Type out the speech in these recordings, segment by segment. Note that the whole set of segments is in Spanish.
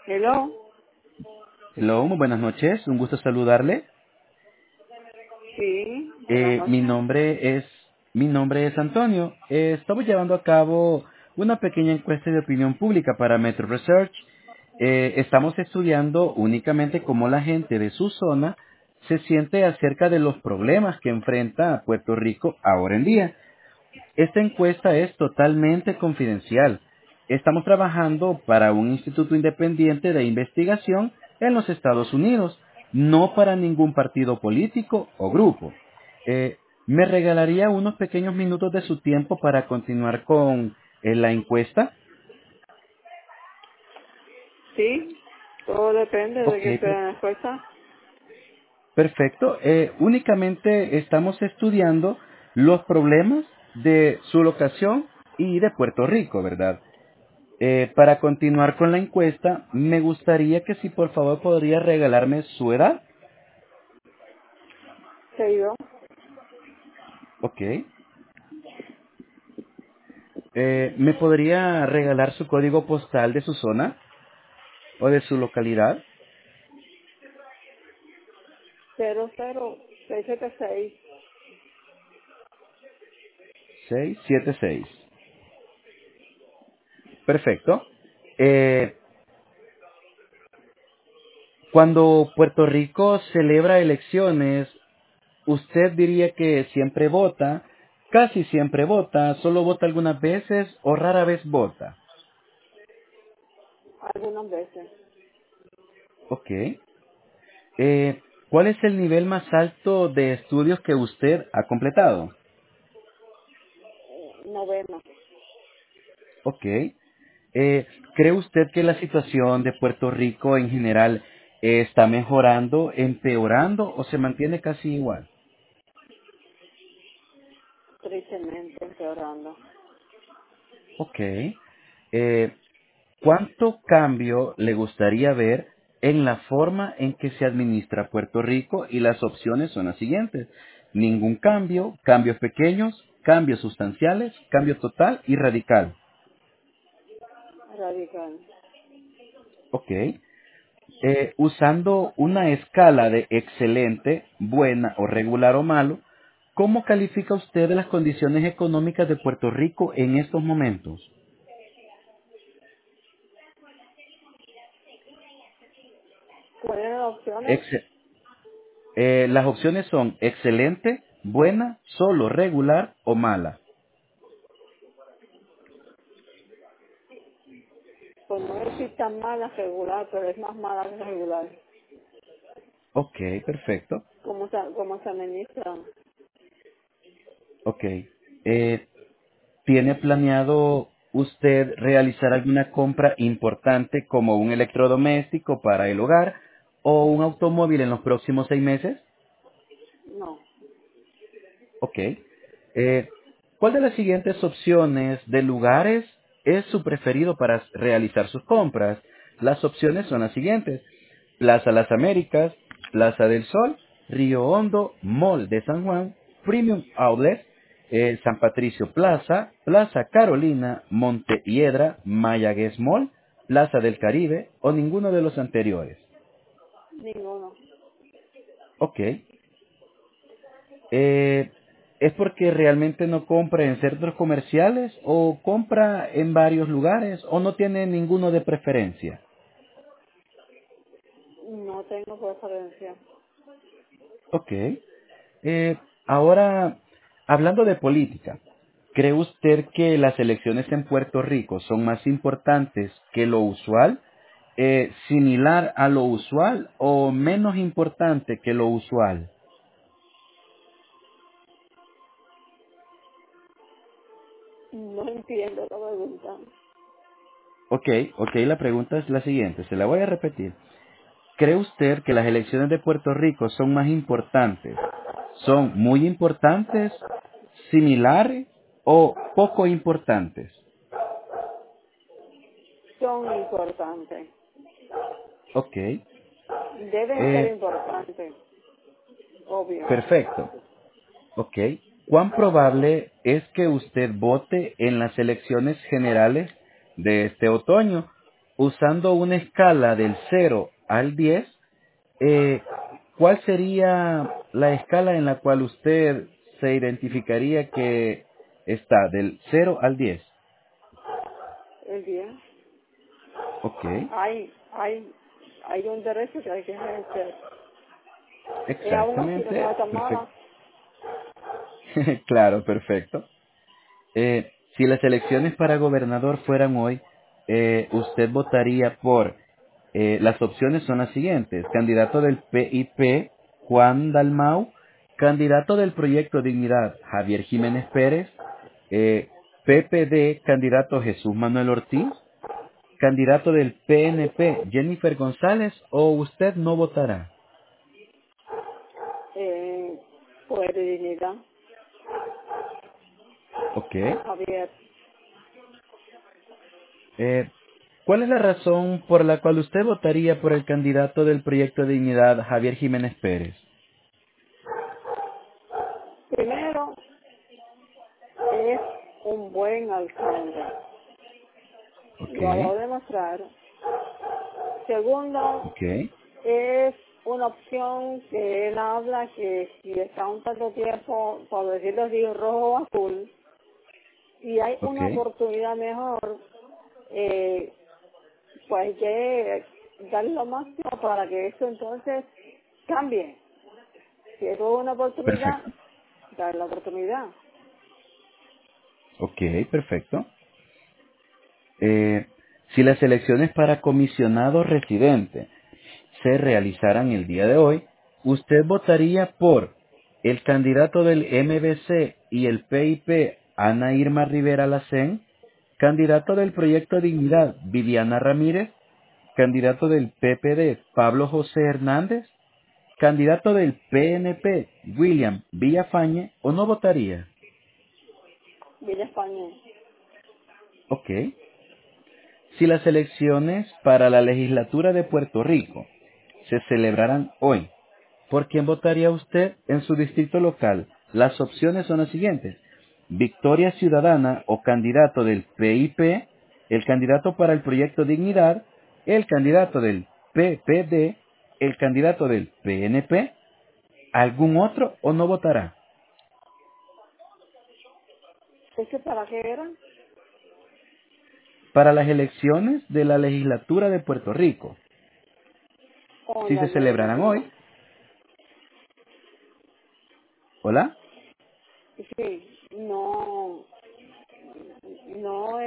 Hello. Hello, muy buenas noches, un gusto saludarle. Sí, buenas Mi noches. nombre es mi nombre es Antonio. Estamos llevando a cabo una pequeña encuesta de opinión pública para Metro Research. Estamos estudiando únicamente cómo la gente de su zona se siente acerca de los problemas que enfrenta Puerto Rico ahora en día. Esta encuesta es totalmente confidencial. Estamos trabajando para un instituto independiente de investigación en los Estados Unidos, no para ningún partido político o grupo. ¿Me regalaría unos pequeños minutos de su tiempo para continuar con la encuesta? Sí, todo depende de Ok, que sea la respuesta. perfecto. Únicamente estamos estudiando los problemas de su locación y de Puerto Rico, ¿verdad? Para continuar con la encuesta, me gustaría que si por favor podría regalarme su edad. Seguido. Ok. ¿Me podría regalar su código postal de su zona o de su localidad? 00676. 676. Perfecto. Eh, Cuando Puerto Rico celebra elecciones, ¿usted diría que siempre vota, casi siempre vota, solo vota algunas veces o rara vez vota? Algunas veces. Ok. ¿Cuál es el nivel más alto de estudios que usted ha completado? Novena. Ok. ¿Cree usted que la situación de Puerto Rico en general está mejorando, empeorando o se mantiene casi igual? Tristemente empeorando. Ok. Eh, ¿Cuánto cambio le gustaría ver en la forma en que se administra Puerto Rico? Y las opciones son las siguientes. Ningún cambio, cambios pequeños, cambios sustanciales, cambio total y radical. Radical. Ok. Usando una escala de excelente, buena o regular o malo, ¿cómo califica usted las condiciones económicas de Puerto Rico en estos momentos? ¿Cuáles eran las opciones? Ex- las opciones son excelente, buena, solo regular o mala. Pues no es que tan mala regular, pero es más mala que regular. Ok, perfecto. ¿Cómo se administran? Ok. ¿Tiene planeado usted realizar alguna compra importante como un electrodoméstico para el hogar o un automóvil en los próximos 6 meses? No. Ok. Eh, ¿Cuál de las siguientes opciones de lugares es su preferido para realizar sus compras? Las opciones son las siguientes. Plaza Las Américas, Plaza del Sol, Río Hondo, Mall de San Juan, Premium Outlet, San Patricio Plaza, Plaza Carolina, Montehiedra, Mayagüez Mall, Plaza del Caribe o ninguno de los anteriores. Ninguno. Ok. Eh, ¿Es porque realmente no compra en centros comerciales o compra en varios lugares o no tiene ninguno de preferencia? No tengo preferencia. Ok. Ahora, hablando de política, ¿cree usted que las elecciones en Puerto Rico son más importantes que lo usual? ¿Similar a lo usual o menos importante que lo usual? No entiendo la pregunta. Ok, ok, la pregunta es la siguiente, se la voy a repetir. ¿Cree usted que las elecciones de Puerto Rico son más importantes? ¿Son muy importantes, similares o poco importantes? Son importantes. Ok, Deben ser eh, importantes. Obvio. perfecto. Ok, ¿cuán probable es que usted vote en las elecciones generales de este otoño? usando una escala del 0 al 10, eh, ¿cuál sería la escala en la cual usted se identificaría que está del 0 al 10? el día. Ok, Hay, hay, hay un derecho que hay que ejercer. Y aún así no exactamente, está tan mala. perfecto. Claro, perfecto. Si las elecciones para gobernador fueran hoy, usted votaría por, las opciones son las siguientes: candidato del PIP, Juan Dalmau; candidato del Proyecto Dignidad, Javier Jiménez Pérez; PPD, candidato Jesús Manuel Ortiz; candidato del PNP, Jennifer González; o usted no votará. Eh, Poder y dignidad. Ok. Javier. Eh, ¿Cuál es la razón por la cual usted votaría por el candidato del Proyecto de Dignidad, Javier Jiménez Pérez? Primero, es un buen alcalde. Ok, Lo acabo de demostrar. Segundo, ok, es una opción que él habla que si está un tanto tiempo, por decirlo así, rojo o azul, y hay ok, una oportunidad mejor, eh, pues hay que darle lo máximo para que esto entonces cambie. Si es una oportunidad, perfecto. darle la oportunidad. Ok, perfecto. Eh, si las elecciones para comisionado residente se realizaran el día de hoy, ¿usted votaría por el candidato del MBC y el PIP, Ana Irma Rivera Lacén; candidato del Proyecto Dignidad, Viviana Ramírez; candidato del PPD, Pablo José Hernández; candidato del PNP, William Villafañe? ¿O no votaría? Villa España. Ok. Si las elecciones para la legislatura de Puerto Rico se celebraran hoy, ¿por quién votaría usted en su distrito local? Las opciones son las siguientes: Victoria Ciudadana o candidato del PIP, el candidato para el Proyecto Dignidad, el candidato del PPD, el candidato del PNP; ¿algún otro o no votará? ¿Ese para qué era? Para las elecciones de la legislatura de Puerto Rico, O si la se celebraran legislatura. hoy, ¿hola? Sí, no, no,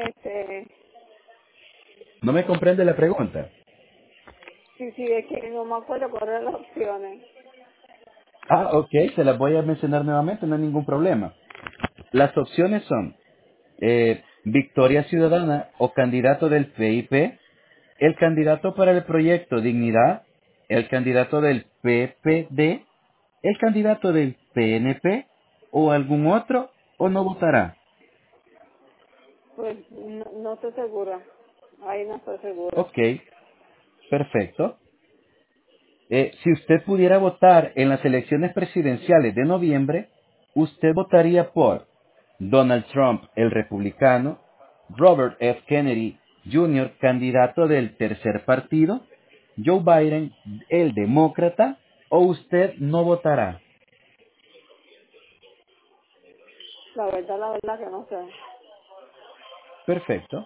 ¿No me comprende la pregunta? sí, sí, es que no me acuerdo cuáles eran las opciones. Ah, ok, se las voy a mencionar nuevamente, no hay ningún problema. Las opciones son, Victoria Ciudadana o candidato del PIP, el candidato para el Proyecto Dignidad, el candidato del PPD, el candidato del PNP, o algún otro, o no votará. Pues no, no estoy segura. Ahí no estoy segura. Ok, perfecto. Si usted pudiera votar en las elecciones presidenciales de noviembre, usted votaría por Donald Trump, el republicano; Robert F. Kennedy Jr., candidato del tercer partido; Joe Biden, el demócrata; o usted no votará. La verdad que no sé. Perfecto.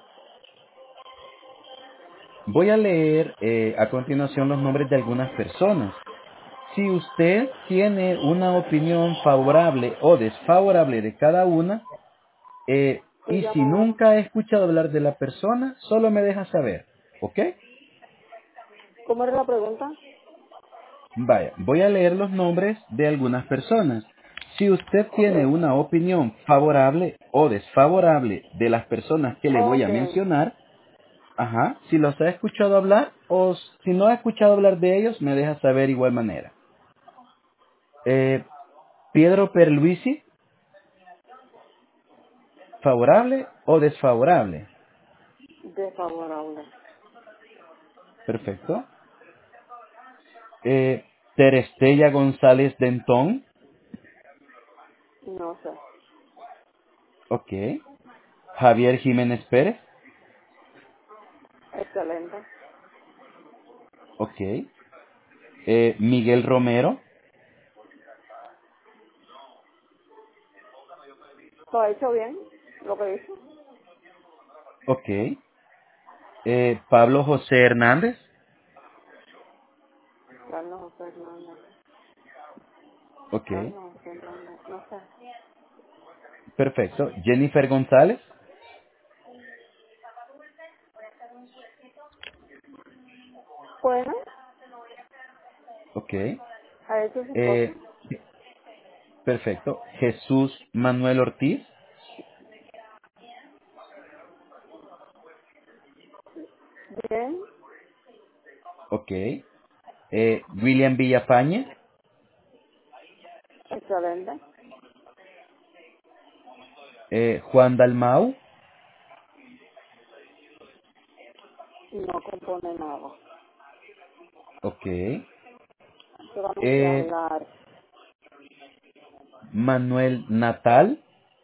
Voy a leer a continuación los nombres de algunas personas. Si usted tiene una opinión favorable o desfavorable de cada una, Pues y si llamo ahora. nunca he escuchado hablar de la persona, solo me deja saber, ¿ok? ¿Cómo era la pregunta? Vaya, voy a leer los nombres de algunas personas. Si usted Ok, tiene una opinión favorable o desfavorable de las personas que le voy a ok. mencionar, ajá, si los ha escuchado hablar o si no ha escuchado hablar de ellos, me deja saber igual manera. Eh, Pietro Perluisi, ¿favorable o desfavorable? Desfavorable. Perfecto. Terestella González Dentón, No sé. ok. Javier Jiménez Pérez, Excelente. Ok. Miguel Romero. Lo ha hecho bien, lo que hizo. Ok. Pablo José Hernández. Carlos José Hernández. Ok. Carlos José Hernández. No sé. Perfecto. Jennifer González. Bueno, Ok. ha hecho sus cosas. Eh, perfecto. Jesús Manuel Ortiz. Bien, Ok. William Villafañe. excelente. Juan Dalmau. No compone nada. Ok. Solamente Eh, hablar. Manuel Natal.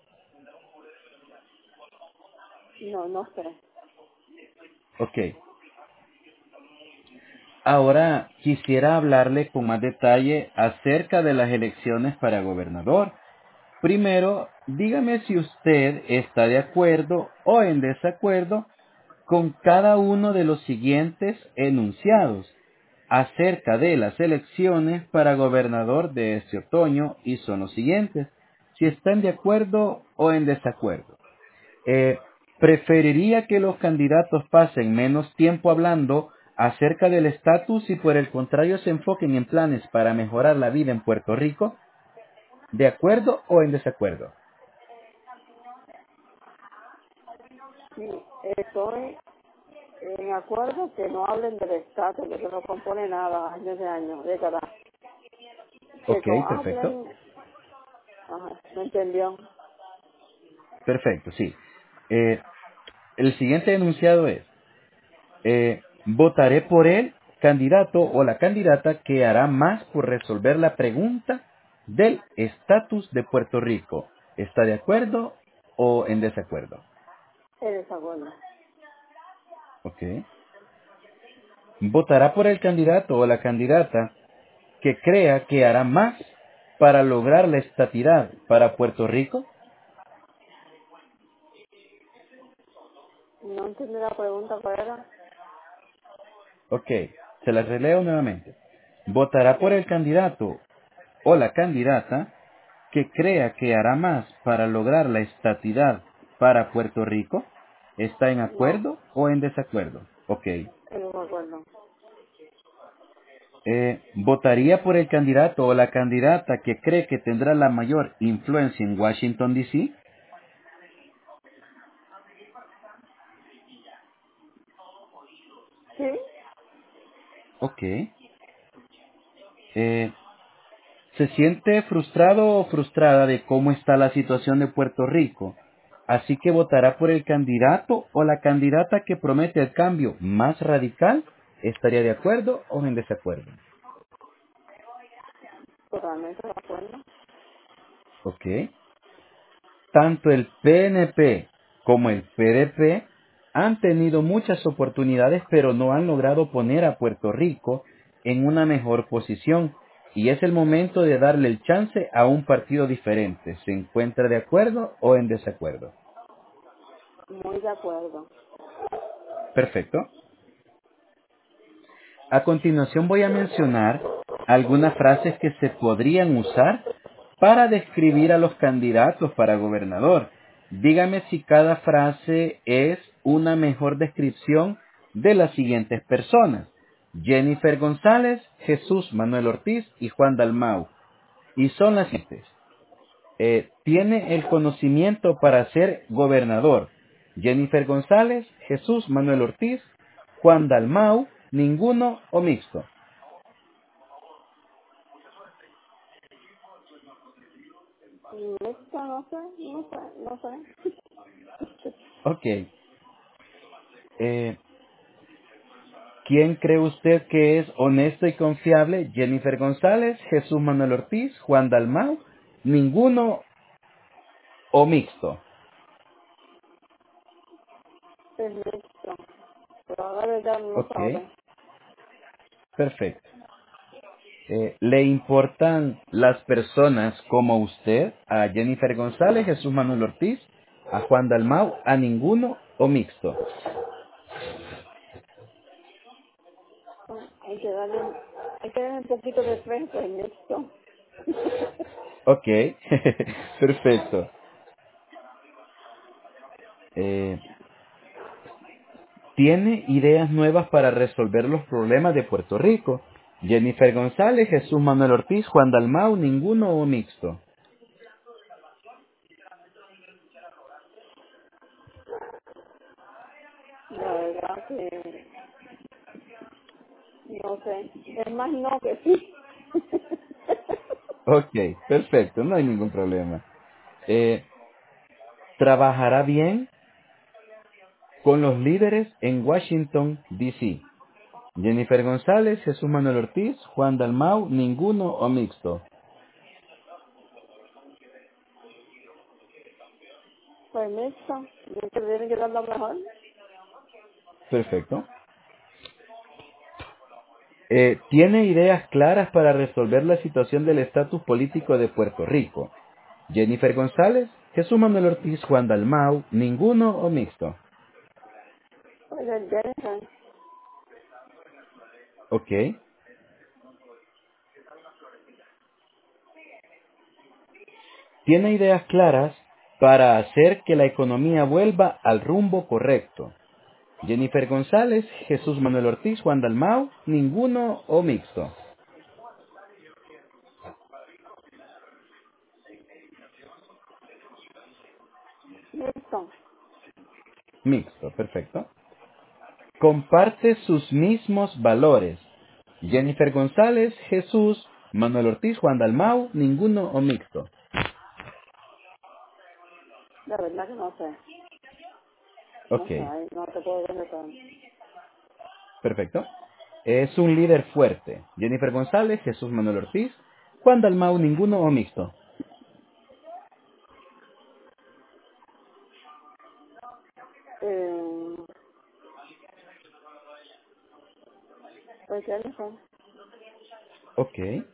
No, no sé. Ok. Ahora quisiera hablarle con más detalle acerca de las elecciones para gobernador. Primero, dígame si usted está de acuerdo o en desacuerdo con cada uno de los siguientes enunciados acerca de las elecciones para gobernador de este otoño y son los siguientes. Si están de acuerdo o en desacuerdo. Eh, Preferiría que los candidatos pasen menos tiempo hablando acerca del estatus y por el contrario se enfoquen en planes para mejorar la vida en Puerto Rico. ¿De acuerdo o en desacuerdo? Sí, estoy en acuerdo que no hablen del estatus, de que no compone nada años de años, décadas. Que Ok, perfecto. hablen, ajá, ¿me entendió? Perfecto, sí. El siguiente enunciado es, votaré por el candidato o la candidata que hará más por resolver la pregunta del estatus de Puerto Rico. ¿Está de acuerdo o en desacuerdo? En desacuerdo. Ok. Votará por el candidato o la candidata que crea que hará más para lograr la estatidad para Puerto Rico. No entendí la pregunta, ¿cuál era? Ok, se la releo nuevamente. Votará por el candidato o la candidata que crea que hará más para lograr la estatidad para Puerto Rico. ¿Está en No, acuerdo o en desacuerdo? Ok. en desacuerdo. ¿Votaría por el candidato o la candidata que cree que tendrá la mayor influencia en Washington, D.C.? Sí, Ok. Eh, ¿Se siente frustrado o frustrada de cómo está la situación de Puerto Rico? Así que votará por el candidato o la candidata que promete el cambio más radical. ¿Estaría de acuerdo o en desacuerdo? totalmente de acuerdo. Ok. Tanto el PNP como el PDP han tenido muchas oportunidades, pero no han logrado poner a Puerto Rico en una mejor posición. Y es el momento de darle el chance a un partido diferente. ¿Se encuentra de acuerdo o en desacuerdo? Muy de acuerdo. Perfecto. A continuación voy a mencionar algunas frases que se podrían usar para describir a los candidatos para gobernador. Dígame si cada frase es una mejor descripción de las siguientes personas. Jennifer González, Jesús Manuel Ortiz y Juan Dalmau. Y son las siguientes. Tiene el conocimiento para ser gobernador. Jennifer González, Jesús Manuel Ortiz, Juan Dalmau, ninguno o mixto. Esto no sé, no sé. Ok. ¿Quién cree usted que es honesto y confiable? Jennifer González, Jesús Manuel Ortiz, Juan Dalmau, ninguno o mixto. Es mixto. pero ahora de verdad no Ok, sabe. perfecto. ¿Le importan las personas como usted, a Jennifer González, Jesús Manuel Ortiz, a Juan Dalmau, a ninguno o mixto? Hay que darle un poquito de frente en esto. Ok, perfecto. Eh, ¿Tiene ideas nuevas para resolver los problemas de Puerto Rico? Jennifer González, Jesús Manuel Ortiz, Juan Dalmau, ninguno o mixto. La verdad que no sé. Es más no que sí. Ok, perfecto, no hay ningún problema. Eh, ¿Trabajará bien con los líderes en Washington, D.C.? Jennifer González, Jesús Manuel Ortiz, Juan Dalmau, ninguno o mixto. Permiso. Yo que tienen que dar lo mejor. Perfecto. ¿Tiene ideas claras para resolver la situación del estatus político de Puerto Rico? Jennifer González, Jesús Manuel Ortiz, Juan Dalmau, ninguno o mixto. Pues el Jennifer. Ok. ¿Tiene ideas claras para hacer que la economía vuelva al rumbo correcto? Jennifer González, Jesús Manuel Ortiz, Juan Dalmau, ninguno o mixto. Listo. Mixto, perfecto. Comparte sus mismos valores. Jennifer González, Jesús, Manuel Ortiz, Juan Dalmau, ninguno o mixto. La verdad que no sé. No Ok, sé. Ahí no te puedo contestar. perfecto. Es un líder fuerte. Jennifer González, Jesús Manuel Ortiz, Juan Dalmau, ninguno o mixto. Eh, pues Jennifer. Ok.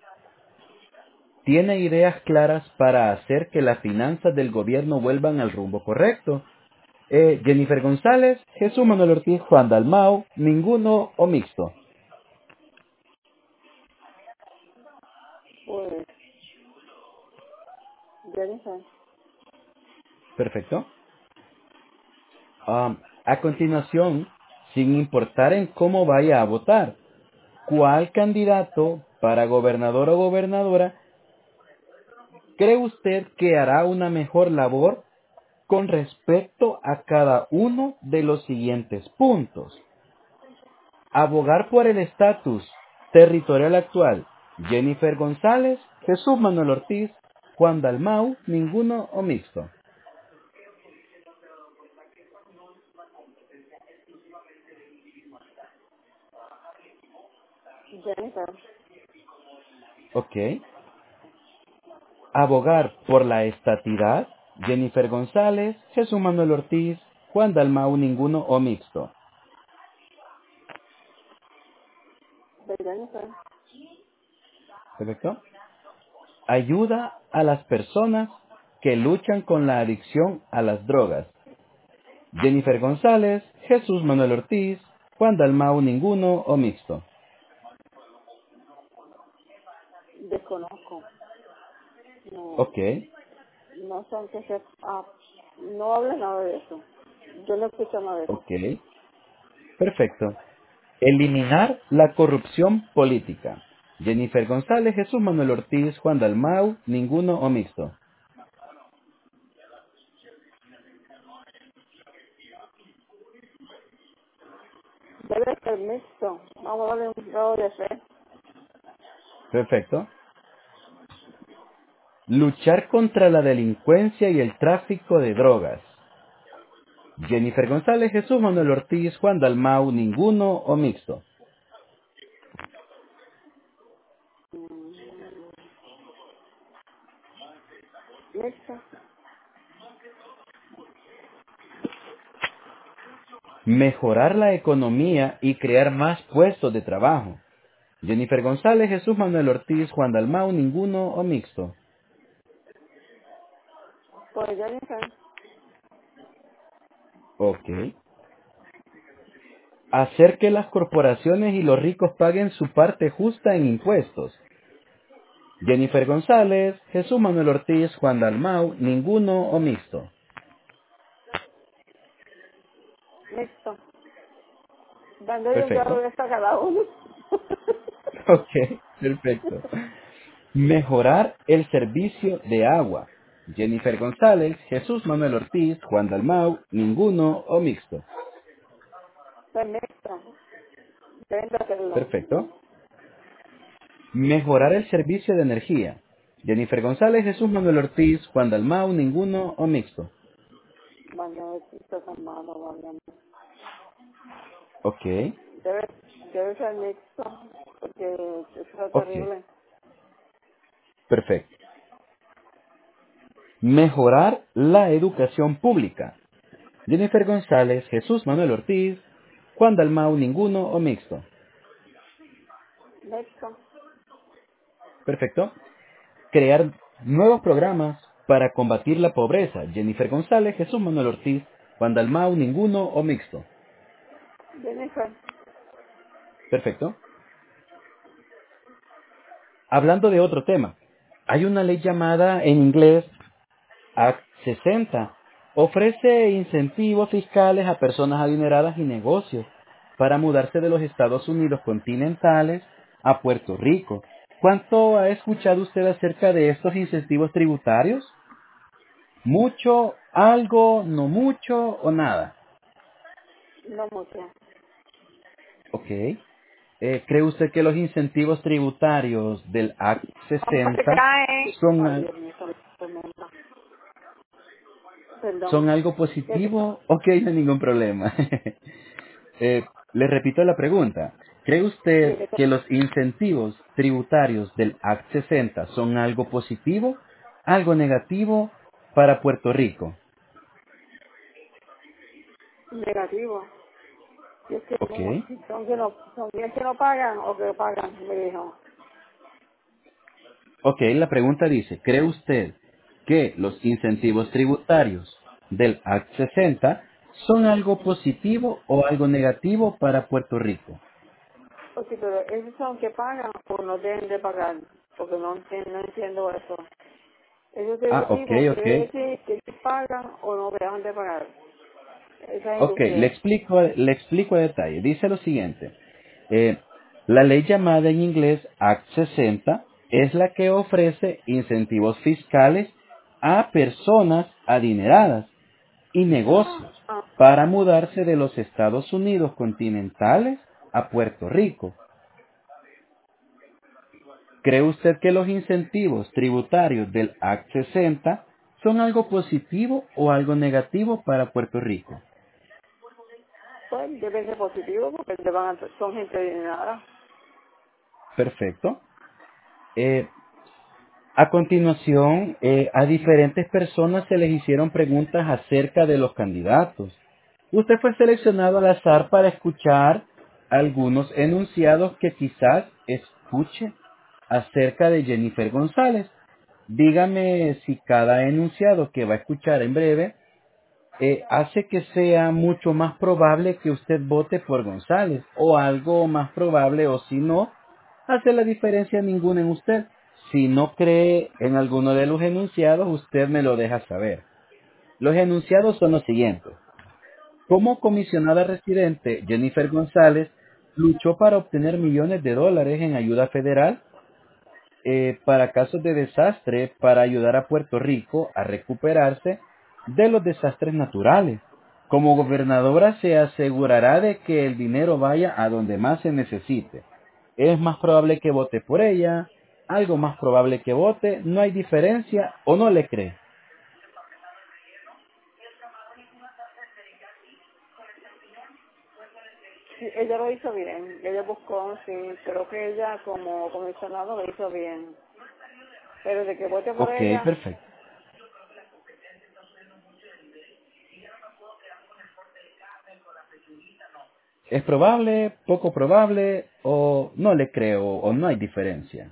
Tiene ideas claras para hacer que las finanzas del gobierno vuelvan al rumbo correcto. Jennifer González, Jesús Manuel Ortiz, Juan Dalmau, ninguno o mixto. Pues Jennifer. Perfecto. A continuación, sin importar en cómo vaya a votar, ¿cuál candidato para gobernador o gobernadora cree usted que hará una mejor labor con respecto a cada uno de los siguientes puntos? Abogar por el estatus territorial actual. Jennifer González, Jesús Manuel Ortiz, Juan Dalmau, ninguno o mixto. Jennifer. Ok. Abogar por la estatidad. Jennifer González, Jesús Manuel Ortiz, Juan Dalmau, ninguno o mixto. De Jennifer. Perfecto. Ayuda a las personas que luchan con la adicción a las drogas. Jennifer González, Jesús Manuel Ortiz, Juan Dalmau, ninguno o mixto. Desconozco. No. Ok, No sé en qué se... no habla nada de eso. Yo no escucho nada de eso. ok, perfecto. Eliminar la corrupción política. Jennifer González, Jesús Manuel Ortiz, Juan Dalmau, ninguno o mixto. Debe ser mixto. Vamos a darle un grado de fe. Perfecto. Luchar contra la delincuencia y el tráfico de drogas. Jennifer González, Jesús Manuel Ortiz, Juan Dalmau, ninguno o mixto. Mixto. Mejorar la economía y crear más puestos de trabajo. Jennifer González, Jesús Manuel Ortiz, Juan Dalmau, ninguno o mixto. Pues Jennifer, Ok. Hacer que las corporaciones y los ricos paguen su parte justa en impuestos. Jennifer González, Jesús Manuel Ortiz, Juan Dalmau, ninguno o mixto. mixto. Dándole un Perfecto. dólar a cada uno. Ok, perfecto. Mejorar el servicio de agua. Jennifer González, Jesús Manuel Ortiz, Juan Dalmau, ninguno o mixto. Pues mixto. Deben de hacerlo. Perfecto. Mejorar el servicio de energía. Jennifer González, Jesús Manuel Ortiz, Juan Dalmau, ninguno o mixto. Bueno, esto es malo, válgame. Ok, Debe, debe ser mixto, porque eso es ok, terrible. perfecto. Mejorar la educación pública. Jennifer González, Jesús Manuel Ortiz, Juan Dalmau, ninguno o mixto. Mixto. Perfecto. Crear nuevos programas para combatir la pobreza. Jennifer González, Jesús Manuel Ortiz, Juan Dalmau, ninguno o mixto. Jennifer, Perfecto. Hablando de otro tema, hay una ley llamada en inglés Act 60. Ofrece incentivos fiscales a personas adineradas y negocios para mudarse de los Estados Unidos continentales a Puerto Rico. ¿Cuánto ha escuchado usted acerca de estos incentivos tributarios? ¿Mucho, algo, no mucho o nada? no mucho. Ok. ¿Cree usted que los incentivos tributarios del Act ¿Cómo se 60 cae? son, Ay, Dios mío, esto es tremenda. Perdón. son algo ¿Qué te- positivo? Ok, no hay ningún problema. Le repito la pregunta. ¿Cree sí, usted que que los incentivos tributarios del Act 60 son algo positivo, algo negativo para Puerto Rico? negativo. Y es que Ok. como son bien que no pagan o que pagan, me dijo. Ok, la pregunta dice, ¿cree usted que los incentivos tributarios del Act 60 son algo positivo o algo negativo para Puerto Rico? O sí, pero esos son que pagan o no deben de pagar, porque no entiendo eso. Ese Ah, ok, tributivo ok. quiere decir que ellos pagan o no dejan de pagar. Esa Ok, industria. le explico a detalle. Dice lo siguiente. Eh, la ley llamada en inglés Act 60 es la que ofrece incentivos fiscales a personas adineradas y negocios Ah, para mudarse de los Estados Unidos continentales a Puerto Rico. ¿Cree usted que los incentivos tributarios del Act 60 son algo positivo o algo negativo para Puerto Rico? pues debe ser positivo porque son gente de nada. Perfecto. Eh, A continuación, a diferentes personas se les hicieron preguntas acerca de los candidatos. Usted fue seleccionado al azar para escuchar algunos enunciados que quizás escuche acerca de Jennifer González. Dígame si cada enunciado que va a escuchar en breve hace que sea mucho más probable que usted vote por González o algo más probable o si no, hace la diferencia ninguna en usted. Si no cree en alguno de los enunciados, usted me lo deja saber. Los enunciados son los siguientes. Como comisionada residente, Jennifer González luchó para obtener millones de dólares en ayuda federal para casos de desastre para ayudar a Puerto Rico a recuperarse de los desastres naturales. Como gobernadora se asegurará de que el dinero vaya a donde más se necesite. Es más probable que vote por ella, algo más probable que vote, no hay diferencia o no le cree. Sí, ella lo hizo bien. Ella buscó, sí, creo que ella como comisionado lo hizo bien. Pero de que vote por Ok, ella, perfecto. ¿Es probable, poco probable o no le creo o no hay diferencia?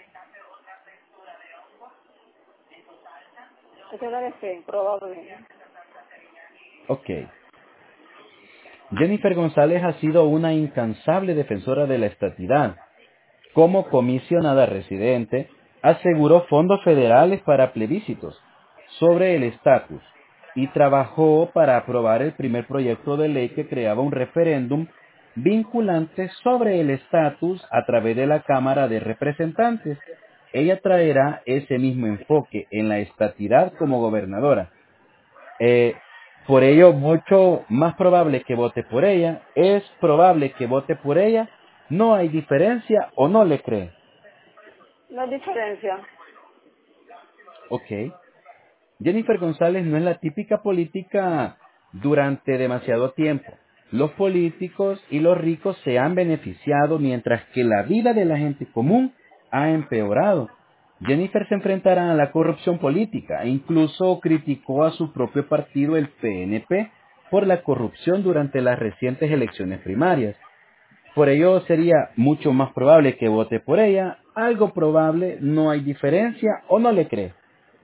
Eso debe ser, probable. Ok. Jennifer González ha sido una incansable defensora de la estatidad. Como comisionada residente, aseguró fondos federales para plebiscitos sobre el estatus y trabajó para aprobar el primer proyecto de ley que creaba un referéndum vinculante sobre el estatus a través de la Cámara de Representantes. Ella traerá ese mismo enfoque en la estatidad como gobernadora. Eh, por ello, mucho más probable que vote por ella, es probable que vote por ella, no hay diferencia o no le cree. No hay diferencia. Ok. Jennifer González no es la típica política durante demasiado tiempo. Los políticos y los ricos se han beneficiado mientras que la vida de la gente común ha empeorado. Jennifer se enfrentará a la corrupción política e incluso criticó a su propio partido, el PNP, por la corrupción durante las recientes elecciones primarias. Por ello sería mucho más probable que vote por ella, algo probable, no hay diferencia o no le cree.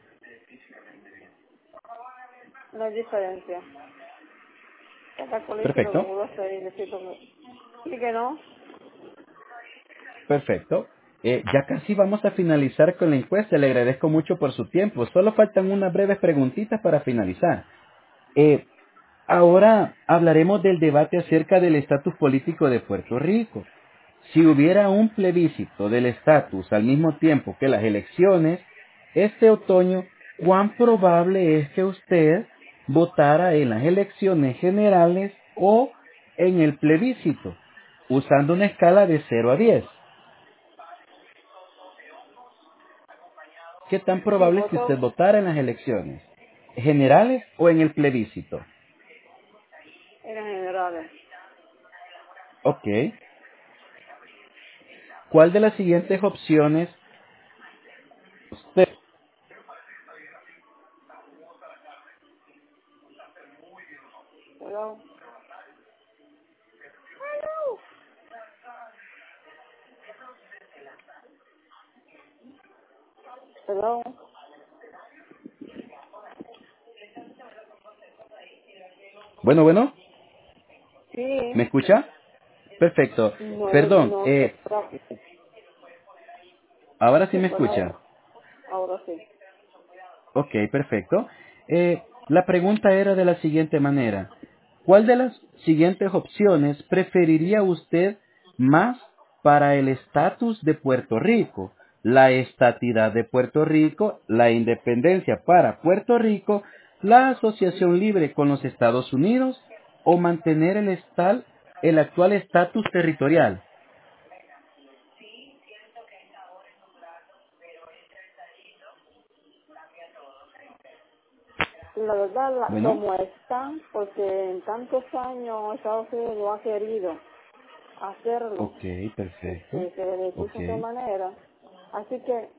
No hay diferencia. Cada político Perfecto. como lo hace y decir sí que no. Perfecto. Ya casi vamos a finalizar con la encuesta. Le agradezco mucho por su tiempo. Solo faltan unas breves preguntitas para finalizar. Eh, Ahora hablaremos del debate acerca del estatus político de Puerto Rico. Si hubiera un plebiscito del estatus al mismo tiempo que las elecciones, este otoño, ¿cuán probable es que usted votara en las elecciones generales o en el plebiscito? Usando una escala de 0 a 10. ¿Qué tan Si probable es que usted voto votara en las elecciones? ¿Generales o en el plebiscito? en generales. Ok. ¿Cuál de las siguientes opciones usted? Perdón. Perdón. Bueno, bueno, ¿me Sí. escucha? Perfecto. No, Perdón, no sé. ahora sí Sí, me bueno, escucha. ahora sí. Ok, perfecto. La pregunta era de la siguiente manera. ¿Cuál de las siguientes opciones preferiría usted más para el estatus de Puerto Rico? La estatidad de Puerto Rico, la independencia para Puerto Rico, la asociación libre con los Estados Unidos o mantener el actual estatus territorial. La verdad, Bueno, como están, porque en tantos años Estados Unidos no ha querido hacerlo, ok, perfecto. se beneficia Ok. de esa manera. Así que,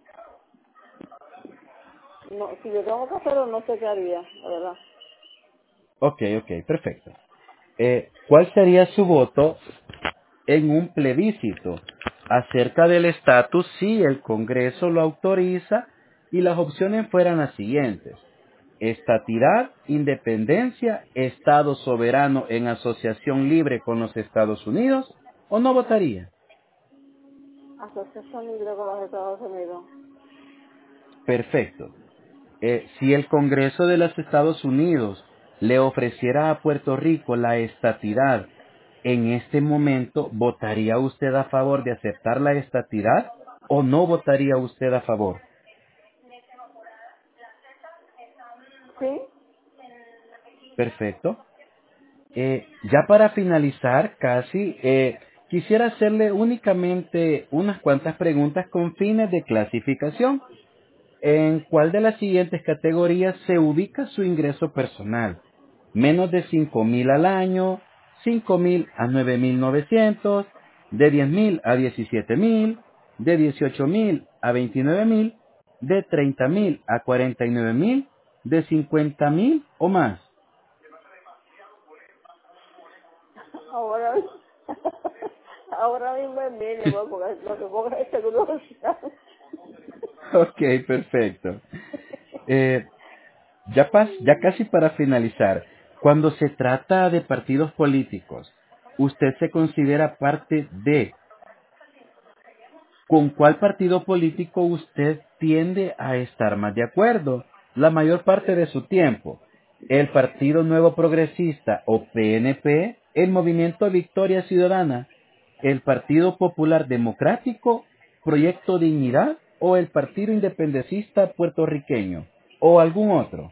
no, si yo tengo que hacerlo, no sé qué haría, la verdad. Ok, ok, perfecto. ¿Cuál sería su voto en un plebiscito acerca del estatus si el Congreso lo autoriza y las opciones fueran las siguientes? Estatidad, independencia, Estado soberano en asociación libre con los Estados Unidos o no votaría. Asociación Libre con los Estados Unidos. Perfecto. Si el Congreso de los Estados Unidos le ofreciera a Puerto Rico la estatidad, en este momento, ¿votaría usted a favor de aceptar la estatidad o no votaría usted a favor? ¿Sí? Perfecto. Ya para finalizar, casi, quisiera hacerle únicamente unas cuantas preguntas con fines de clasificación. ¿En cuál de las siguientes categorías se ubica su ingreso personal? Menos de 5,000 al año, 5,000 a 9,900, de 10,000 a 17,000, de 18,000 a 29,000, de 30,000 a 49,000, de 50,000 o más. Ahora, Ahora mismo es mínimo, porque lo que ponga es seguro social. Ok, perfecto. Eh, ya casi para finalizar, cuando se trata de partidos políticos, ¿usted se considera parte de con cuál partido político usted tiende a estar más de acuerdo la mayor parte de su tiempo? ¿El Partido Nuevo Progresista o PNP, el Movimiento Victoria Ciudadana, el Partido Popular Democrático, Proyecto Dignidad o el Partido Independentista Puertorriqueño o algún otro?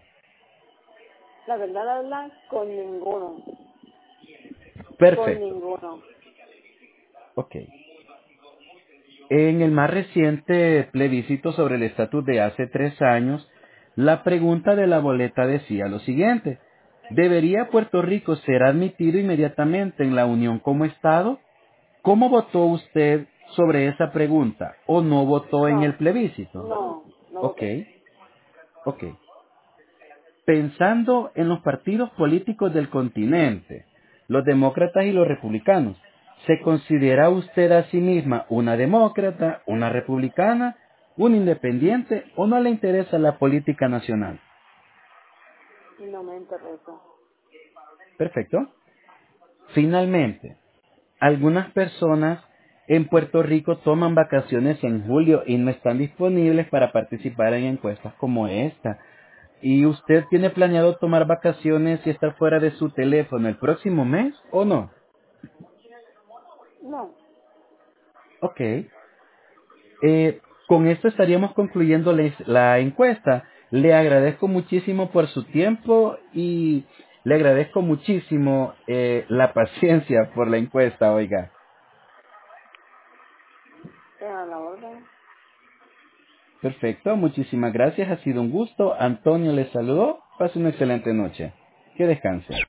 La verdad, con ninguno. Con Perfecto. ninguno. Ok. En el más reciente plebiscito sobre el estatus de hace 3 años, la pregunta de la boleta decía lo siguiente: ¿debería Puerto Rico ser admitido inmediatamente en la Unión como Estado? ¿Cómo votó usted sobre esa pregunta? ¿O no votó en el No, plebiscito? no Ok, voté. ok. Pensando en los partidos políticos del continente, los demócratas y los republicanos, ¿se considera usted a sí misma una demócrata, una republicana, un independiente o no le interesa la política nacional? Y no me interesa. Perfecto. Finalmente, algunas personas en Puerto Rico toman vacaciones en julio y no están disponibles para participar en encuestas como esta. ¿Y usted tiene planeado tomar vacaciones y estar fuera de su teléfono el próximo mes o no? No, Ok. Con esto estaríamos concluyendo la encuesta. Le agradezco muchísimo por su tiempo y le agradezco muchísimo la paciencia por la encuesta, oiga. era la orden. Perfecto, muchísimas gracias. Ha sido un gusto. Antonio le saludó. Pase una excelente noche. Que descanse.